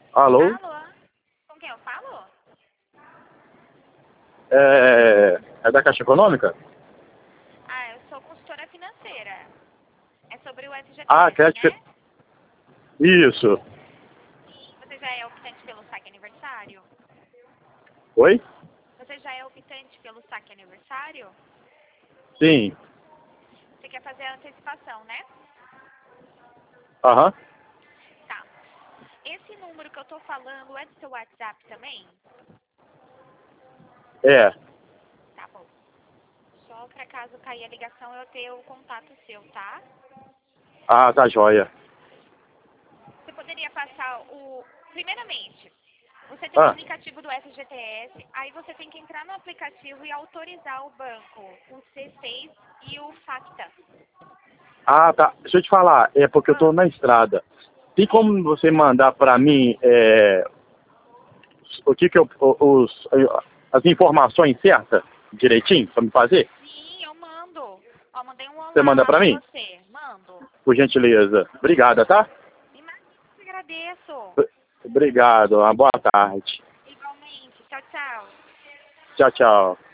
Alô? Alô? Com quem eu falo? É da Caixa Econômica? Ah, eu sou consultora financeira. É sobre o Ah, FGTS, crédito. né? Isso. Você já é optante pelo saque aniversário? Oi? Você já é optante pelo saque aniversário? Sim. Você quer fazer a antecipação, né? Aham. Tá. Esse número que eu tô falando é do seu WhatsApp também? É. Tá bom. Só pra caso cair a ligação eu ter o contato seu, tá? Ah, tá joia. Você poderia passar o... Primeiramente, você tem um Ah, aplicativo do FGTS, aí você tem que entrar no aplicativo e autorizar o banco, o C6 e o FACTA. tá. Deixa eu te falar. É porque eu tô Ah, na estrada. Tem sim, como você mandar pra mim o que que eu, as informações certas, direitinho, pra me fazer? sim, eu mando. Ó, mandei um Você olá manda lá pra pra mim? você. Mando. Por gentileza. Obrigada, tá? Imagina, te agradeço. Obrigado. Uma boa tarde. Igualmente. Tchau, tchau. Tchau, tchau.